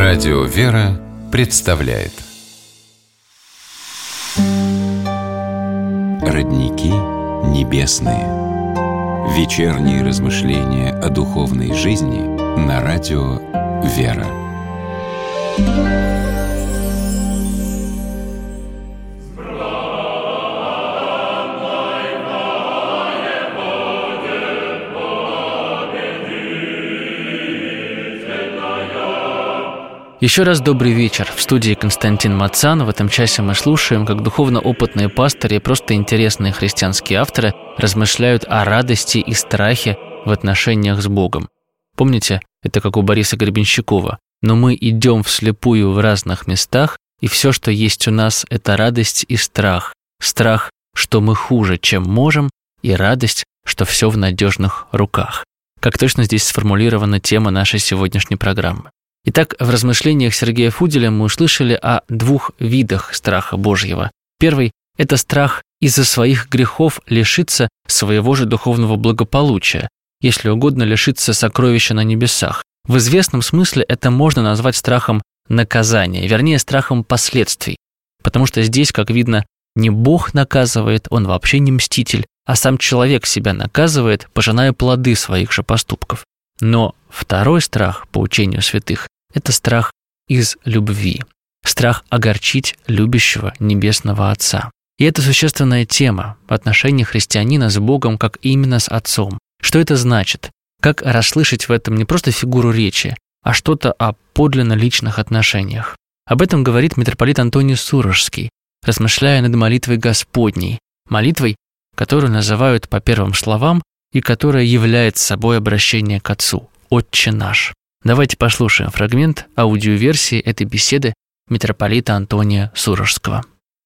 Радио «Вера» представляет Родники небесные. Вечерние размышления о духовной жизни на радио «Вера». Еще раз добрый вечер. В студии Константин Мацан. В этом часе мы слушаем, как духовно опытные пастыри и просто интересные христианские авторы размышляют о радости и страхе в отношениях с Богом. Помните, это как у Бориса Гребенщикова. Но мы идем вслепую в разных местах, и все, что есть у нас, это радость и страх. Страх, что мы хуже, чем можем, и радость, что все в надежных руках. Как точно здесь сформулирована тема нашей сегодняшней программы. Итак, в размышлениях Сергея Фуделя мы услышали о двух видах страха Божьего. Первый – это страх из-за своих грехов лишиться своего же духовного благополучия, если угодно, лишиться сокровища на небесах. В известном смысле это можно назвать страхом наказания, вернее, страхом последствий. Потому что здесь, как видно, не Бог наказывает, Он вообще не мститель, а сам человек себя наказывает, пожиная плоды своих же поступков. Но второй страх, по учению святых, это страх из любви, страх огорчить любящего Небесного Отца. И это существенная тема в отношении христианина с Богом, как именно с Отцом. Что это значит? Как расслышать в этом не просто фигуру речи, а что-то о подлинно личных отношениях? Об этом говорит митрополит Антоний Сурожский, размышляя над молитвой Господней, молитвой, которую называют по первым словам и которая является собой обращение к Отцу «Отче наш». Давайте послушаем фрагмент аудиоверсии этой беседы митрополита Антония Сурожского.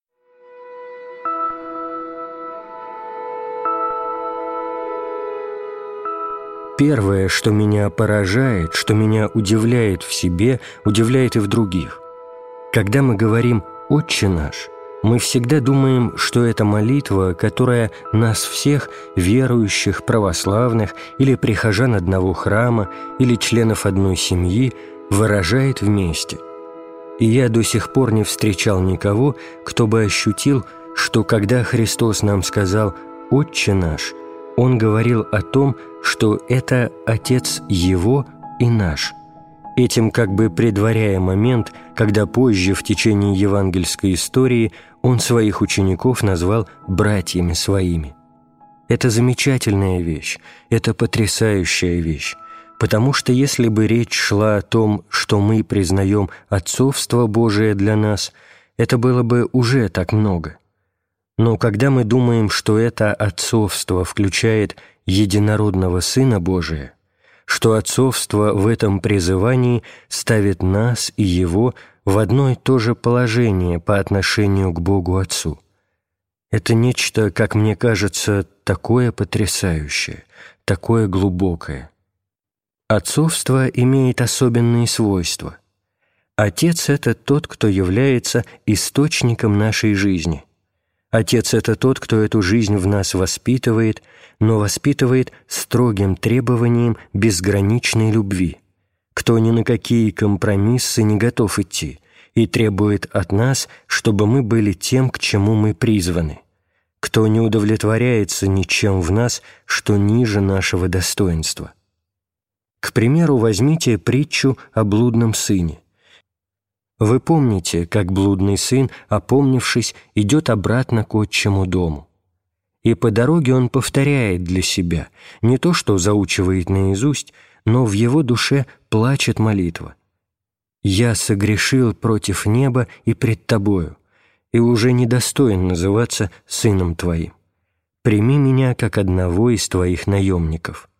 Первое, что меня поражает, что меня удивляет в себе, удивляет и в других. Когда мы говорим «Отче наш», мы всегда думаем, что это молитва, которая нас всех, верующих, православных или прихожан одного храма, или членов одной семьи, выражает вместе. И я до сих пор не встречал никого, кто бы ощутил, что когда Христос нам сказал «Отче наш», Он говорил о том, что это Отец Его и наш, этим как бы предваряя момент, когда позже в течение евангельской истории Он своих учеников назвал братьями своими. Это замечательная вещь, это потрясающая вещь, потому что если бы речь шла о том, что мы признаем отцовство Божие для нас, это было бы уже так много. Но когда мы думаем, что это отцовство включает единородного Сына Божия, что отцовство в этом призывании ставит нас и Его в одно и то же положение по отношению к Богу Отцу. Это нечто, как мне кажется, такое потрясающее, такое глубокое. Отцовство имеет особенные свойства. Отец – это тот, кто является источником нашей жизни. Отец – это тот, кто эту жизнь в нас воспитывает, но воспитывает строгим требованием безграничной любви, кто ни на какие компромиссы не готов идти и требует от нас, чтобы мы были тем, к чему мы призваны, кто не удовлетворяется ничем в нас, что ниже нашего достоинства. К примеру, возьмите притчу о блудном сыне. Вы помните, как блудный сын, опомнившись, идет обратно к отчему дому. И по дороге он повторяет для себя не то, что заучивает наизусть, но в его душе плачет молитва. «Я согрешил против неба и пред Тобою, и уже недостоин называться сыном Твоим. Прими меня, как одного из Твоих наемников».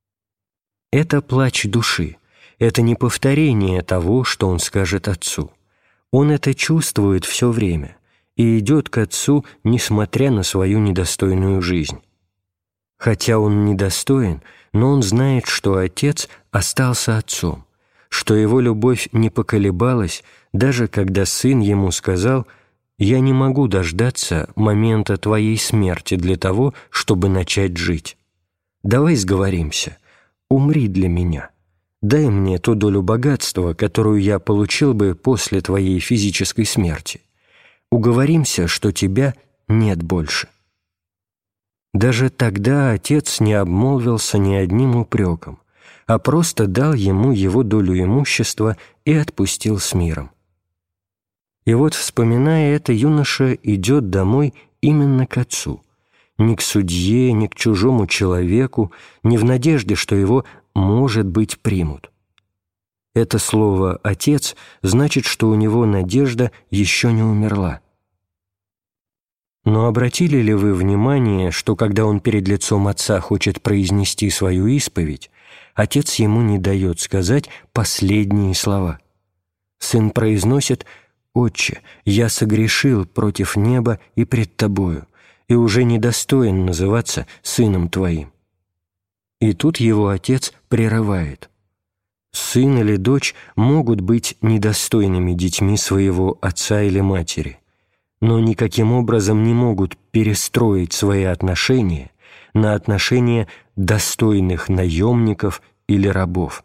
Это плач души, это не повторение того, что он скажет Отцу. Он это чувствует все время и идет к Отцу, несмотря на свою недостойную жизнь. Хотя он недостоин, но он знает, что Отец остался Отцом, что его любовь не поколебалась, даже когда Сын ему сказал: «Я не могу дождаться момента Твоей смерти для того, чтобы начать жить. Давай сговоримся, умри для меня, дай мне ту долю богатства, которую я получил бы после твоей физической смерти. Уговоримся, что тебя нет больше». Даже тогда отец не обмолвился ни одним упреком, а просто дал ему его долю имущества и отпустил с миром. И вот, вспоминая это, юноша идет домой именно к отцу, не к судье, не к чужому человеку, не в надежде, что его, может быть, примут. Это слово «отец» значит, что у него надежда еще не умерла. Но обратили ли вы внимание, что когда он перед лицом отца хочет произнести свою исповедь, отец ему не дает сказать последние слова? Сын произносит: «Отче, я согрешил против неба и пред тобою, и уже недостоин называться сыном твоим». И тут его отец прерывает. Сын или дочь могут быть недостойными детьми своего отца или матери, но никаким образом не могут перестроить свои отношения на отношения достойных наемников или рабов.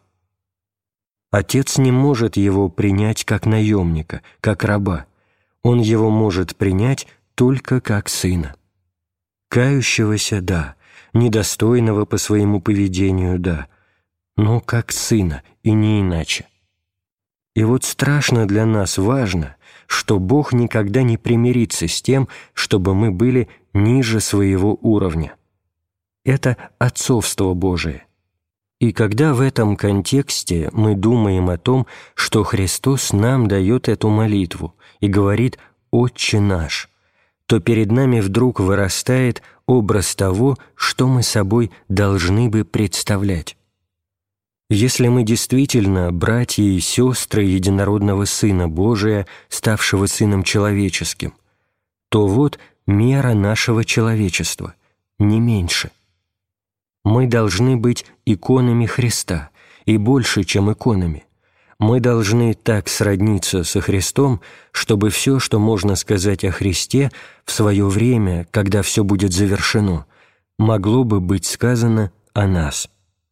Отец не может его принять как наемника, как раба. Он его может принять только как сына. Кающегося – да, недостойного по своему поведению – да, но как сына и не иначе. И вот страшно для нас важно, что Бог никогда не примирится с тем, чтобы мы были ниже своего уровня. Это отцовство Божие. И когда в этом контексте мы думаем о том, что Христос нам дает эту молитву и говорит «Отче наш», то перед нами вдруг вырастает образ того, что мы собой должны бы представлять. Если мы действительно братья и сестры единородного Сына Божия, ставшего Сыном Человеческим, то вот мера нашего человечества, не меньше. Мы должны быть иконами Христа, и больше, чем иконами. Мы должны так сродниться со Христом, чтобы все, что можно сказать о Христе, в свое время, когда все будет завершено, могло бы быть сказано о нас.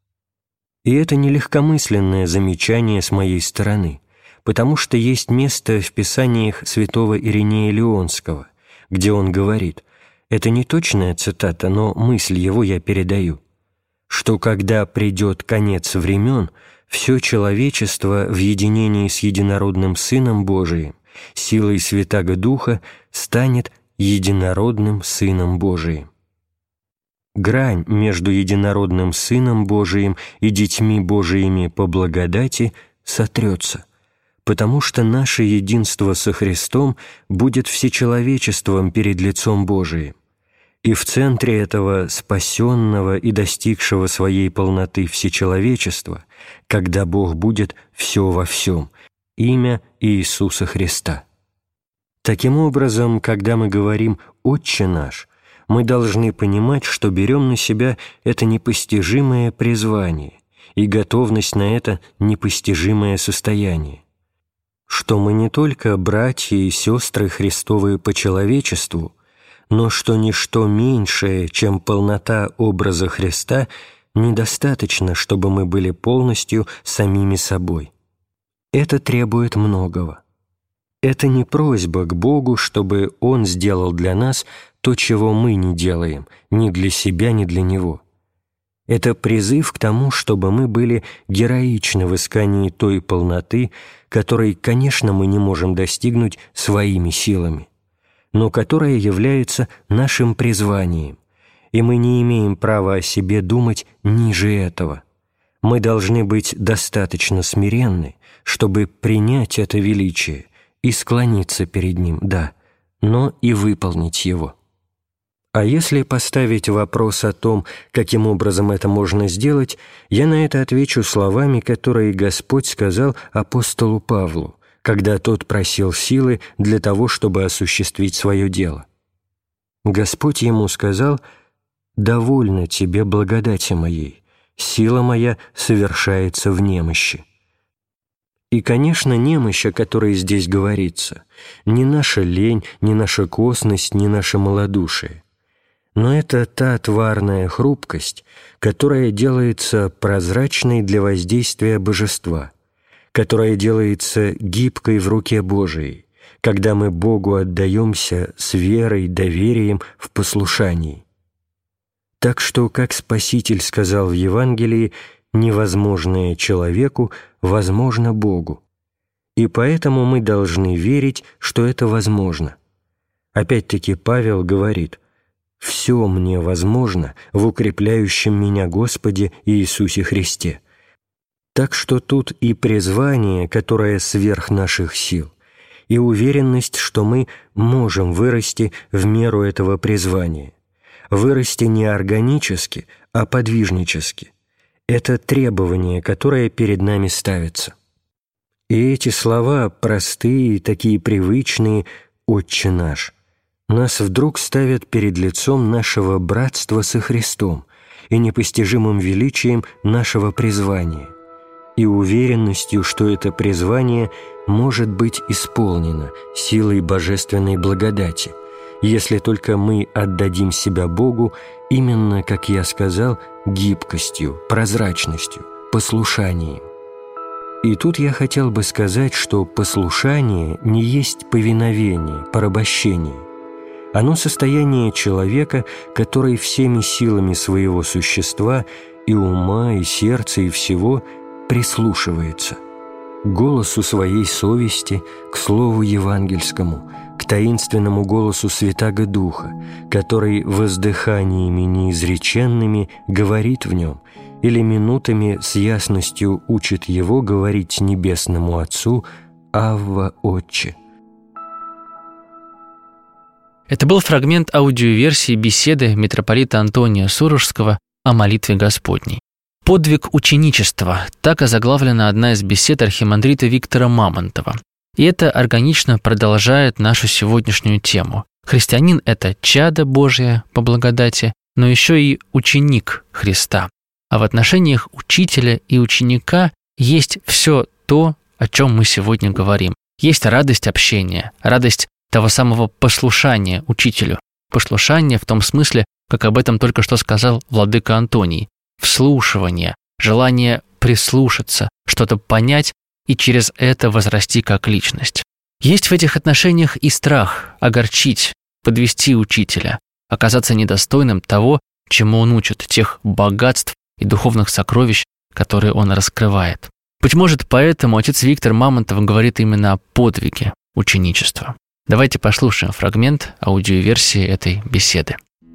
И это не легкомысленное замечание с моей стороны, потому что есть место в Писаниях святого Иринея Лионского, где он говорит, это не точная цитата, но мысль его я передаю, что когда придет конец времен, все человечество в единении с единородным Сыном Божиим, силой Святаго Духа, станет единородным Сыном Божиим. Грань между единородным Сыном Божиим и детьми Божиими по благодати сотрется, потому что наше единство со Христом будет всечеловечеством перед лицом Божиим, и в центре этого спасенного и достигшего своей полноты всечеловечества, когда Бог будет все во всем, имя Иисуса Христа. Таким образом, когда мы говорим «Отче наш», мы должны понимать, что берем на себя это непостижимое призвание и готовность на это непостижимое состояние, что мы не только братья и сестры Христовы по человечеству, но что ничто меньшее, чем полнота образа Христа, недостаточно, чтобы мы были полностью самими собой. Это требует многого. Это не просьба к Богу, чтобы Он сделал для нас то, чего мы не делаем, ни для себя, ни для Него. Это призыв к тому, чтобы мы были героичны в искании той полноты, которой, конечно, мы не можем достигнуть своими силами, но которая является нашим призванием, и мы не имеем права о себе думать ниже этого. Мы должны быть достаточно смиренны, чтобы принять это величие и склониться перед ним, да, но и выполнить его. А если поставить вопрос о том, каким образом это можно сделать, я на это отвечу словами, которые Господь сказал апостолу Павлу, когда тот просил силы для того, чтобы осуществить свое дело. Господь ему сказал: «Довольно тебе благодати моей, сила моя совершается в немощи». И, конечно, немощь, о которой здесь говорится, не наша лень, не наша косность, не наше малодушие. но это та тварная хрупкость, которая делается прозрачной для воздействия Божества, которая делается гибкой в руке Божией, когда мы Богу отдаемся с верой, доверием в послушании. Так что, как Спаситель сказал в Евангелии, невозможное человеку возможно Богу. И поэтому мы должны верить, что это возможно. Опять-таки Павел говорит: «Все мне возможно в укрепляющем меня Господе Иисусе Христе». Так что тут и призвание, которое сверх наших сил, и уверенность, что мы можем вырасти в меру этого призвания. Вырасти не органически, а подвижнически. Это требование, которое перед нами ставится. И эти слова, простые, такие привычные, «Отче наш», нас вдруг ставят перед лицом нашего братства со Христом и непостижимым величием нашего призвания, и уверенностью, что это призвание может быть исполнено силой божественной благодати, если только мы отдадим себя Богу именно, как я сказал, гибкостью, прозрачностью, послушанием. И тут я хотел бы сказать, что послушание не есть повиновение, порабощение. Оно состояние человека, который всеми силами своего существа, и ума, и сердца, и всего прислушивается к голосу своей совести, к слову евангельскому, к таинственному голосу Святаго Духа, который воздыханиями неизреченными говорит в нем, или минутами с ясностью учит его говорить небесному Отцу «Авва, Отче». Это был фрагмент аудиоверсии беседы митрополита Антония Сурожского о молитве Господней. «Подвиг ученичества» – так озаглавлена одна из бесед архимандрита Виктора Мамонтова. И это органично продолжает нашу сегодняшнюю тему. Христианин – это чадо Божие по благодати, но еще и ученик Христа. А в отношениях учителя и ученика есть все то, о чем мы сегодня говорим. Есть радость общения, радость того самого послушания учителю. Послушание в том смысле, как об этом только что сказал владыка Антоний. Вслушивание, желание прислушаться, что-то понять и через это возрасти как личность. Есть в этих отношениях и страх огорчить, подвести учителя, оказаться недостойным того, чему он учит, тех богатств и духовных сокровищ, которые он раскрывает. Быть может, поэтому отец Виктор Мамонтов говорит именно о подвиге ученичества. Давайте послушаем фрагмент аудиоверсии этой беседы.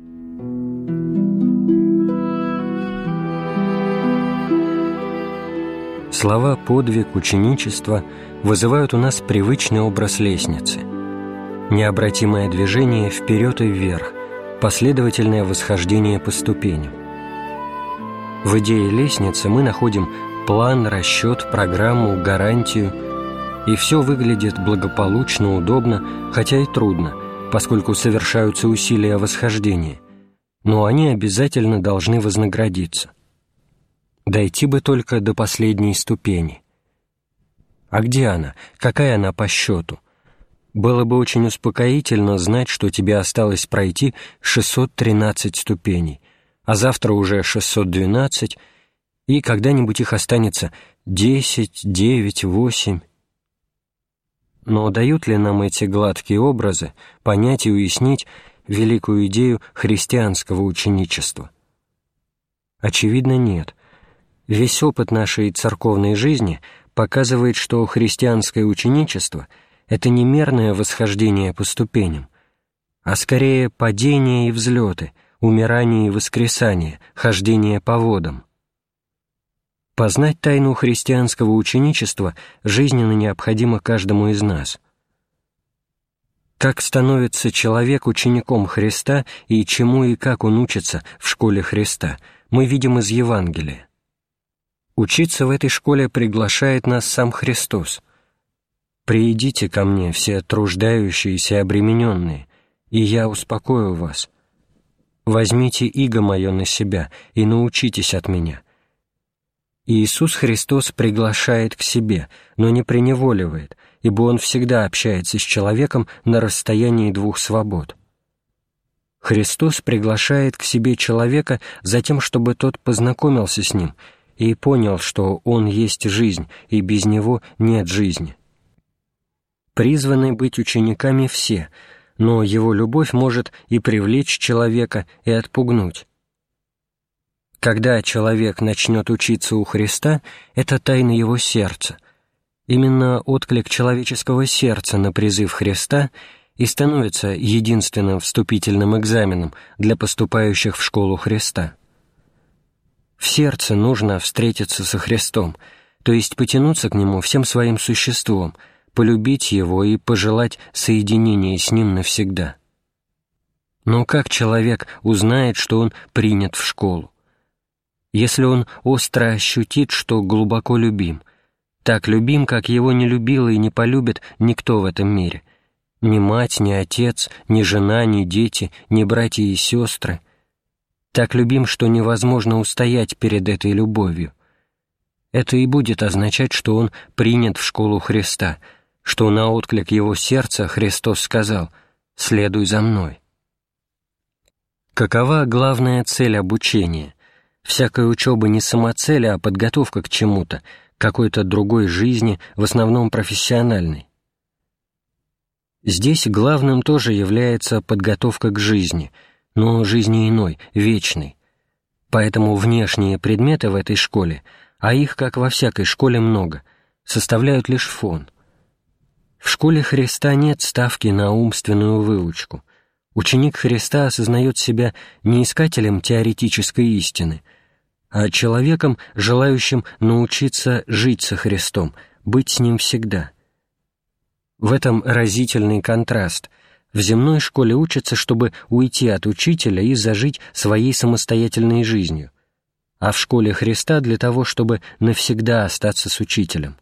Слова «подвиг», «ученичество» вызывают у нас привычный образ лестницы. Необратимое движение вперед и вверх, последовательное восхождение по ступеням. В идее лестницы мы находим план, расчет, программу, гарантию, и все выглядит благополучно, удобно, хотя и трудно, поскольку совершаются усилия восхождения, но они обязательно должны вознаградиться. Дойти бы только до последней ступени. А где она? Какая она по счету? Было бы очень успокоительно знать, что тебе осталось пройти 613 ступеней, а завтра уже 612, и когда-нибудь их останется 10, 9, 8. Но дают ли нам эти гладкие образы понять и уяснить великую идею христианского ученичества? Очевидно, нет. Весь опыт нашей церковной жизни показывает, что христианское ученичество — это не мерное восхождение по ступеням, а скорее падения и взлеты, умирание и воскресание, хождение по водам. Познать тайну христианского ученичества жизненно необходимо каждому из нас. Как становится человек учеником Христа и чему и как он учится в школе Христа, мы видим из Евангелия. Учиться в этой школе приглашает нас сам Христос. «Приидите ко мне, все труждающиеся и обремененные, и я успокою вас. Возьмите иго мое на себя и научитесь от меня». Иисус Христос приглашает к себе, но не преневоливает, ибо Он всегда общается с человеком на расстоянии двух свобод. Христос приглашает к себе человека за тем, чтобы тот познакомился с Ним и понял, что Он есть жизнь, и без Него нет жизни. Призваны быть учениками все, но Его любовь может и привлечь человека, и отпугнуть. Когда человек начнет учиться у Христа, это тайна его сердца. Именно отклик человеческого сердца на призыв Христа и становится единственным вступительным экзаменом для поступающих в школу Христа. В сердце нужно встретиться со Христом, то есть потянуться к Нему всем своим существом, полюбить Его и пожелать соединения с Ним навсегда. Но как человек узнает, что он принят в школу? Если он остро ощутит, что глубоко любим, так любим, как его не любил и не полюбит никто в этом мире, ни мать, ни отец, ни жена, ни дети, ни братья и сестры, так любим, что невозможно устоять перед этой любовью. Это и будет означать, что он принят в школу Христа, что на отклик его сердца Христос сказал: «Следуй за мной». Какова главная цель обучения? Всякая учеба не самоцель, а подготовка к чему-то, какой-то другой жизни, в основном профессиональной. Здесь главным тоже является подготовка к жизни, но жизни иной, вечной. Поэтому внешние предметы в этой школе, а их, как во всякой школе, много, составляют лишь фон. В школе Христа нет ставки на умственную выучку. Ученик Христа осознает себя не искателем теоретической истины, а человеком, желающим научиться жить со Христом, быть с Ним всегда. В этом разительный контраст. В земной школе учатся, чтобы уйти от учителя и зажить своей самостоятельной жизнью, а в школе Христа для того, чтобы навсегда остаться с учителем.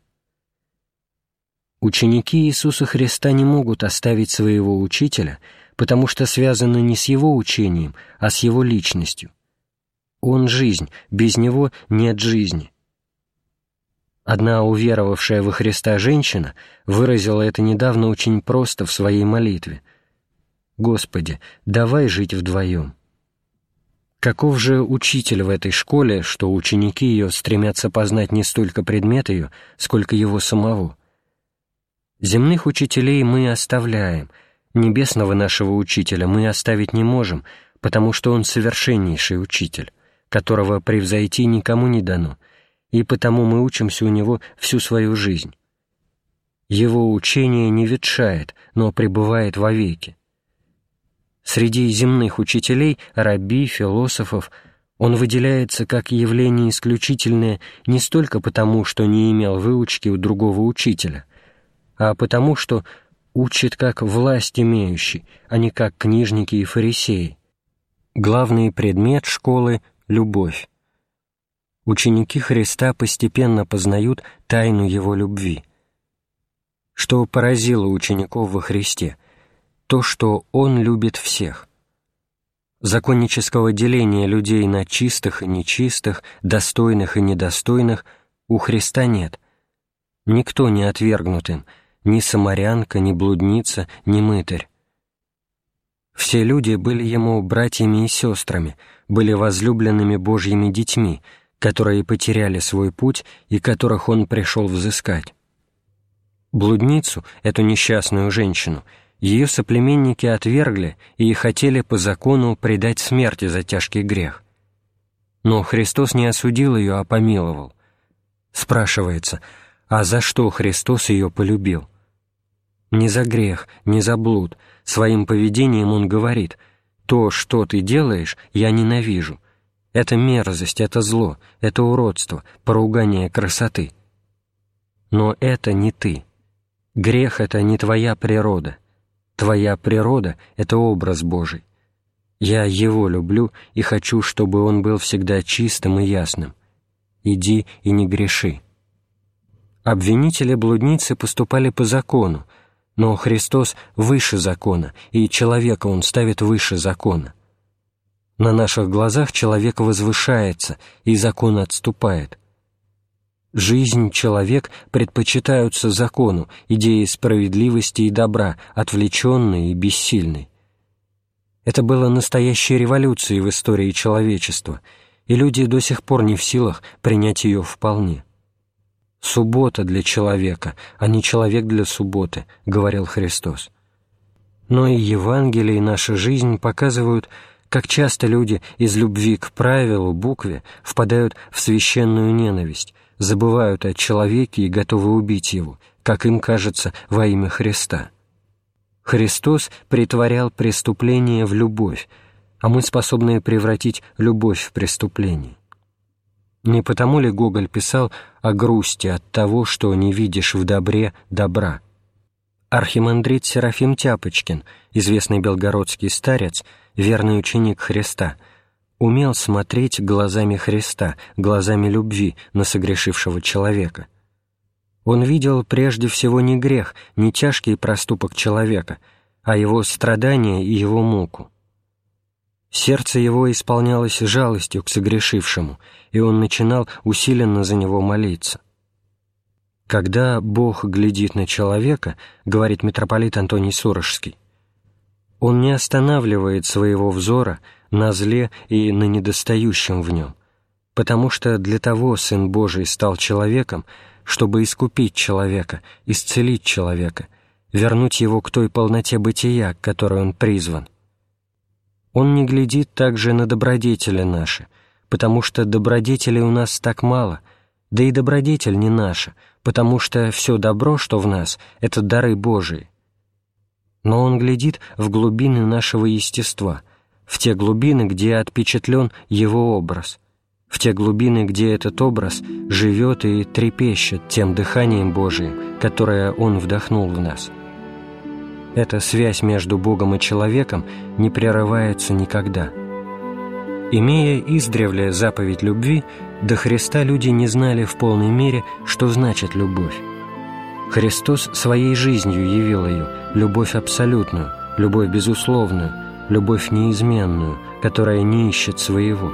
Ученики Иисуса Христа не могут оставить своего учителя, потому что связаны не с Его учением, а с Его личностью. Он — жизнь, без Него нет жизни. Одна уверовавшая во Христа женщина выразила это недавно очень просто в своей молитве: «Господи, давай жить вдвоем». Каков же учитель в этой школе, что ученики ее стремятся познать не столько предмет ее, сколько его самого? Земных учителей мы оставляем, небесного нашего учителя мы оставить не можем, потому что он совершеннейший учитель, которого превзойти никому не дано, и потому мы учимся у него всю свою жизнь. Его учение не ветшает, но пребывает вовеки. Среди земных учителей, рабби, философов, он выделяется как явление исключительное не столько потому, что не имел выучки у другого учителя, а потому, что учит как власть имеющий, а не как книжники и фарисеи. Главный предмет школы — любовь. Ученики Христа постепенно познают тайну Его любви. Что поразило учеников во Христе? То, что Он любит всех. Законнического деления людей на чистых и нечистых, достойных и недостойных у Христа нет. Никто не отвергнут им, ни самарянка, ни блудница, ни мытарь. Все люди были Ему братьями и сестрами, были возлюбленными Божьими детьми, которые потеряли свой путь и которых Он пришел взыскать. Блудницу, эту несчастную женщину, ее соплеменники отвергли и хотели по закону предать смерти за тяжкий грех. Но Христос не осудил ее, а помиловал. Спрашивается, а за что Христос ее полюбил? Не за грех, не за блуд. Своим поведением Он говорит: «То, что ты делаешь, я ненавижу. Это мерзость, это зло, это уродство, поругание красоты. Но это не ты. Грех — это не твоя природа. Твоя природа — это образ Божий. Я Его люблю и хочу, чтобы Он был всегда чистым и ясным. Иди и не греши». Обвинители блудницы поступали по закону, но Христос выше закона, и человека Он ставит выше закона. На наших глазах человек возвышается, и закон отступает. Жизнь, человек предпочитаются закону, идее справедливости и добра, отвлеченной и бессильной. Это было настоящей революцией в истории человечества, и люди до сих пор не в силах принять ее вполне. «Суббота для человека, а не человек для субботы», — говорил Христос. Но и Евангелие, и наша жизнь показывают, как часто люди из любви к правилу, букве, впадают в священную ненависть, забывают о человеке и готовы убить его, как им кажется, во имя Христа. Христос претворял преступление в любовь, а мы способны превратить любовь в преступление. Не потому ли Гоголь писал о грусти от того, что не видишь в добре добра? Архимандрит Серафим Тяпочкин, известный белгородский старец, верный ученик Христа, умел смотреть глазами Христа, глазами любви на согрешившего человека. Он видел прежде всего не грех, не тяжкий проступок человека, а его страдания и его муку. Сердце его исполнялось жалостью к согрешившему, и он начинал усиленно за него молиться. «Когда Бог глядит на человека, — говорит митрополит Антоний Сурожский, — Он не останавливает своего взора на зле и на недостающем в нем, потому что для того Сын Божий стал человеком, чтобы искупить человека, исцелить человека, вернуть его к той полноте бытия, к которой он призван. Он не глядит также на добродетели наши, потому что добродетелей у нас так мало, да и добродетель не наша, потому что все добро, что в нас, — это дары Божии. Но Он глядит в глубины нашего естества, в те глубины, где отпечатлен Его образ, в те глубины, где этот образ живет и трепещет тем дыханием Божиим, которое Он вдохнул в нас. Эта связь между Богом и человеком не прерывается никогда. Имея издревле заповедь любви, до Христа люди не знали в полной мере, что значит любовь. Христос своей жизнью явил ее, любовь абсолютную, любовь безусловную, любовь неизменную, которая не ищет своего.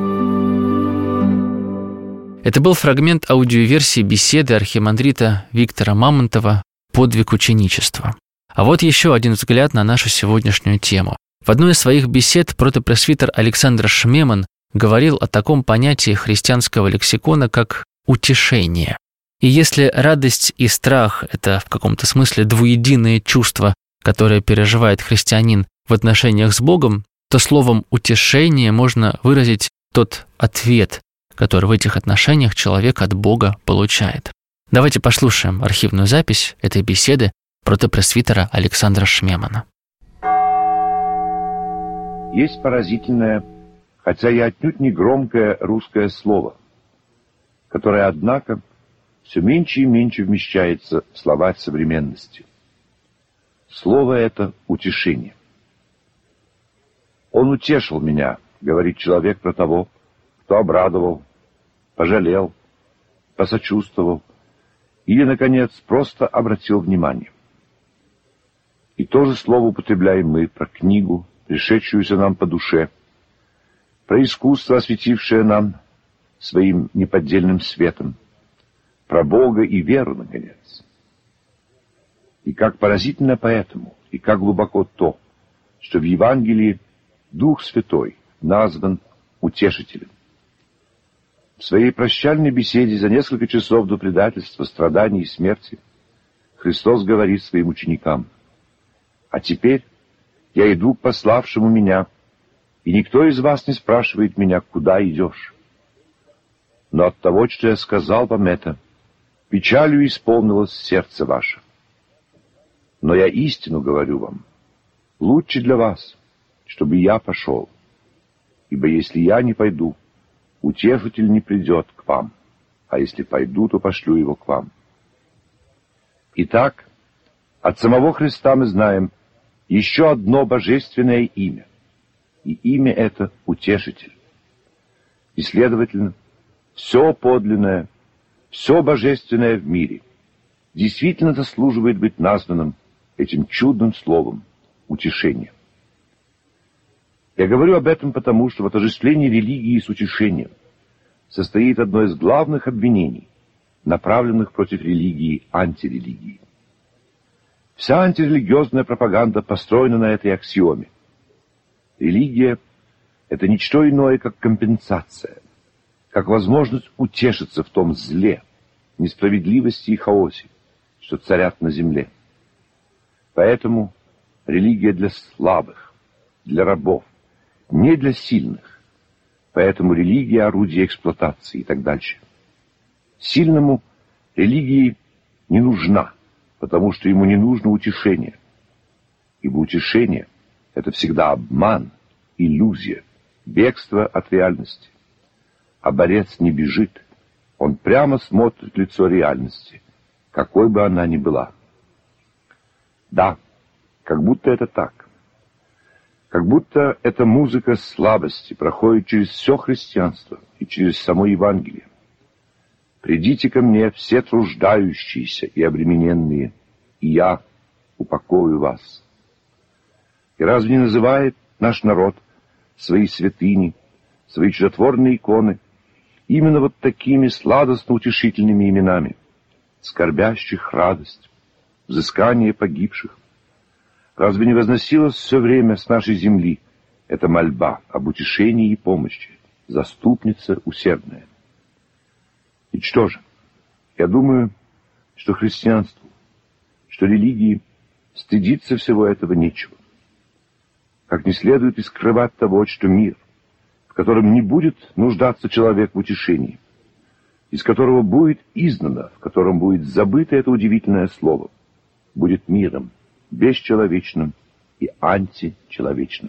Это был фрагмент аудиоверсии беседы архимандрита Виктора Мамонтова «Подвиг ученичества». А вот еще один взгляд на нашу сегодняшнюю тему. В одной из своих бесед протопресвитер Александр Шмеман говорил о таком понятии христианского лексикона, как «утешение». И если радость и страх – это в каком-то смысле двуединое чувство, которое переживает христианин в отношениях с Богом, то словом «утешение» можно выразить тот ответ, который в этих отношениях человек от Бога получает. Давайте послушаем архивную запись этой беседы протопресвитера Александра Шмемана. Есть поразительное, хотя и отнюдь не громкое русское слово, которое, однако, все меньше и меньше вмещается в словарь современности. Слово это — утешение. «Он утешил меня», — говорит человек про того, кто обрадовал, пожалел, посочувствовал или, наконец, просто обратил внимание. И то же слово употребляем мы про книгу, пришедшуюся нам по душе, про искусство, осветившее нам своим неподдельным светом, про Бога и веру, наконец. И как поразительно поэтому, и как глубоко то, что в Евангелии Дух Святой назван утешителем. В своей прощальной беседе за несколько часов до предательства, страданий и смерти Христос говорит своим ученикам: «А теперь я иду к пославшему меня, и никто из вас не спрашивает меня, куда идешь. Но от того, что я сказал вам это, печалью исполнилось сердце ваше. Но я истину говорю вам, лучше для вас, чтобы я пошел, ибо если я не пойду, утешитель не придет к вам, а если пойду, то пошлю его к вам». Итак, от самого Христа мы знаем еще одно божественное имя, и имя это — Утешитель. И, следовательно, все подлинное, все божественное в мире действительно заслуживает быть названным этим чудным словом — утешение. Я говорю об этом потому, что в отождествлении религии с утешением состоит одно из главных обвинений, направленных против религии антирелигии. Вся антирелигиозная пропаганда построена на этой аксиоме. Религия — это ничто иное, как компенсация, как возможность утешиться в том зле, несправедливости и хаосе, что царят на земле. Поэтому религия для слабых, для рабов, не для сильных. Поэтому религия — орудие эксплуатации и так дальше. Сильному религии не нужна, потому что ему не нужно утешение. Ибо утешение — это всегда обман, иллюзия, бегство от реальности. А борец не бежит, он прямо смотрит в лицо реальности, какой бы она ни была. Да, как будто это так. Как будто эта музыка слабости проходит через все христианство и через само Евангелие. «Придите ко мне, все труждающиеся и обремененные, и я упокою вас». И разве не называет наш народ свои святыни, свои чудотворные иконы именно вот такими сладостно-утешительными именами: скорбящих радость, взыскание погибших? Разве не возносилась все время с нашей земли эта мольба об утешении и помощи, заступница усердная? И что же? Я думаю, что христианству, что религии стыдиться всего этого нечего. Как не следует и скрывать того, что мир, в котором не будет нуждаться человек в утешении, из которого будет изгнано, в котором будет забыто это удивительное слово, будет миром, бесчеловечным и античеловечным.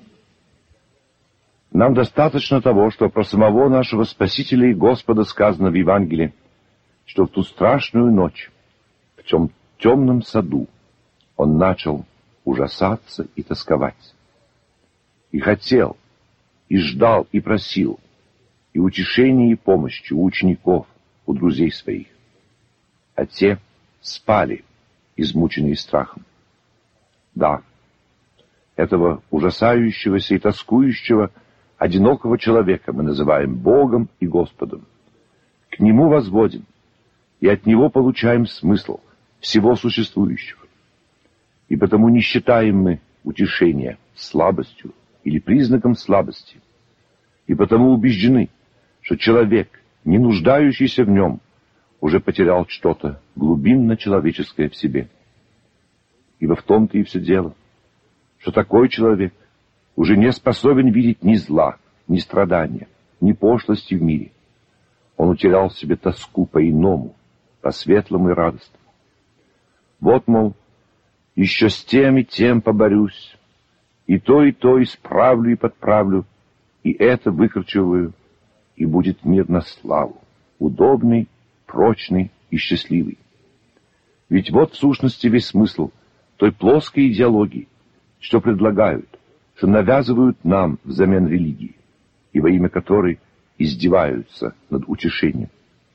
Нам достаточно того, что про самого нашего Спасителя и Господа сказано в Евангелии, что в ту страшную ночь, в том темном саду, он начал ужасаться и тосковать. И хотел, и ждал, и просил, и утешения, и помощи у учеников, у друзей своих. А те спали, измученные страхом. Да, этого ужасающегося и тоскующего, одинокого человека мы называем Богом и Господом. К Нему возводим, и от Него получаем смысл всего существующего. И потому не считаем мы утешение слабостью или признаком слабости. И потому убеждены, что человек, не нуждающийся в нем, уже потерял что-то глубинно-человеческое в себе. Ибо в том-то и все дело, что такой человек уже не способен видеть ни зла, ни страдания, ни пошлости в мире. Он утерял в себе тоску по-иному, по-светлому и радостному. Вот, мол, еще с тем и тем поборюсь, и то исправлю и подправлю, и это выкорчеваю, и будет мир на славу, удобный, прочный и счастливый. Ведь вот в сущности весь смысл той плоской идеологии, что предлагают, что навязывают нам взамен религии, и во имя которой издеваются над утешением.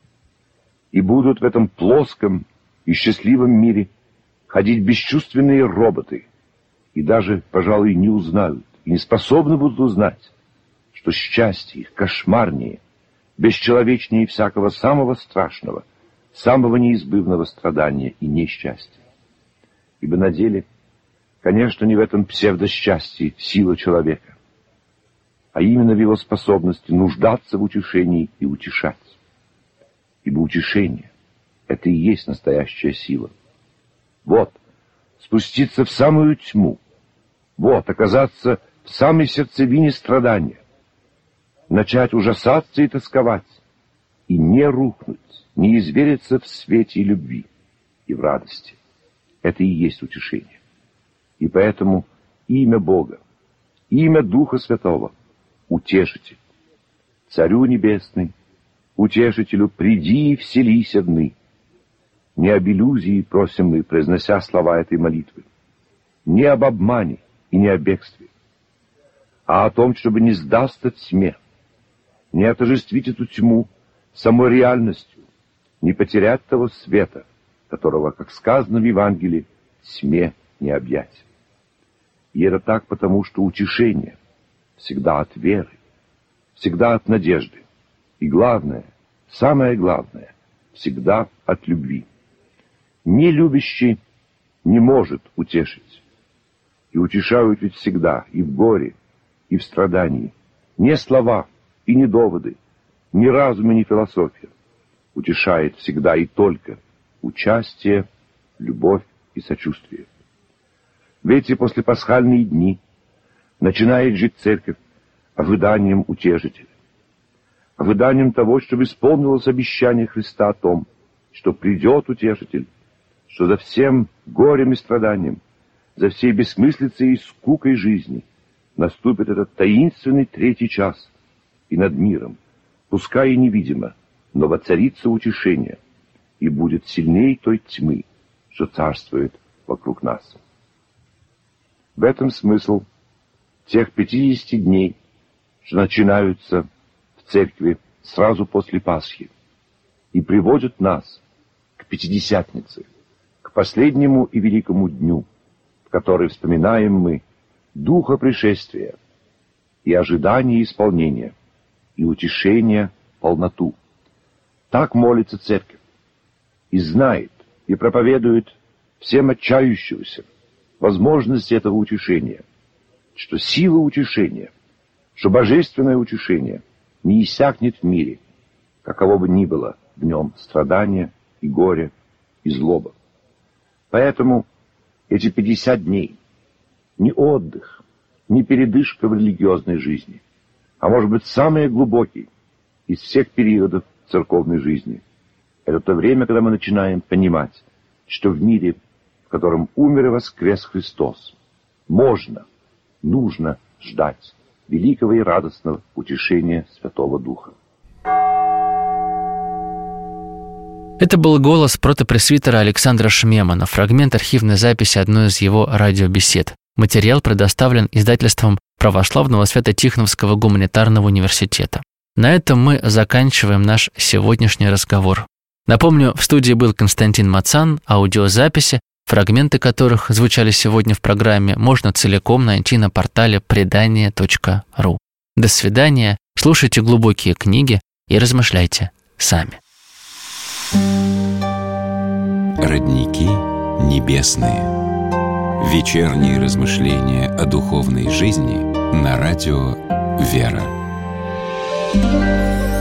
И будут в этом плоском и счастливом мире ходить бесчувственные роботы, и даже, пожалуй, не узнают, и не способны будут узнать, что счастье их кошмарнее, бесчеловечнее всякого самого страшного, самого неизбывного страдания и несчастья. Ибо на деле, конечно, не в этом псевдосчастье сила человека, а именно в его способности нуждаться в утешении и утешать. Ибо утешение — это и есть настоящая сила. Вот, спуститься в самую тьму, вот, оказаться в самой сердцевине страдания, начать ужасаться и тосковать, и не рухнуть, не извериться в свете и любви, и в радости. Это и есть утешение. И поэтому имя Бога, имя Духа Святого — Утешитель. Царю Небесный, Утешителю, приди и вселись одны. Не об иллюзии просим мы, произнося слова этой молитвы, не об обмане и не о бегстве, а о том, чтобы не сдаться тьме, не отождествить эту тьму самой реальностью, не потерять того света, которого, как сказано в Евангелии, тьме не объять. И это так потому, что утешение всегда от веры, всегда от надежды, и главное, самое главное, всегда от любви. Нелюбящий не может утешить. И утешают ведь всегда, и в горе, и в страдании. Не слова и не доводы, ни разум и ни философия. Утешает всегда и только участие, любовь и сочувствие. В эти послепасхальные дни начинает жить Церковь ожиданием Утешителя, ожиданием того, чтобы исполнилось обещание Христа о том, что придет Утешитель, что за всем горем и страданием, за всей бессмыслицей и скукой жизни наступит этот таинственный третий час, и над миром, пускай и невидимо, но воцарится утешение, и будет сильней той тьмы, что царствует вокруг нас. В этом смысл тех 50 дней, что начинаются в церкви сразу после Пасхи и приводят нас к Пятидесятнице, к последнему и великому дню, в который вспоминаем мы духа пришествия и ожидание исполнения, и утешение полноту. Так молится Церковь и знает, и проповедует всем отчающимся возможности этого утешения, что сила утешения, что божественное утешение не иссякнет в мире, каково бы ни было в нем страдания и горе и злоба. Поэтому эти 50 дней не отдых, не передышка в религиозной жизни, а может быть самый глубокий из всех периодов церковной жизни. Это то время, когда мы начинаем понимать, что в мире, в котором умер и воскрес Христос, можно, нужно ждать великого и радостного утешения Святого Духа. Это был голос протопресвитера Александра Шмемана, фрагмент архивной записи одной из его радиобесед. Материал предоставлен издательством Православного Свято-Тихоновского гуманитарного университета. На этом мы заканчиваем наш сегодняшний разговор. Напомню, в студии был Константин Мацан, аудиозаписи, фрагменты которых звучали сегодня в программе, можно целиком найти на портале предания.ру. До свидания, слушайте глубокие книги и размышляйте сами. Родники небесные. Вечерние размышления о духовной жизни на радио «Вера».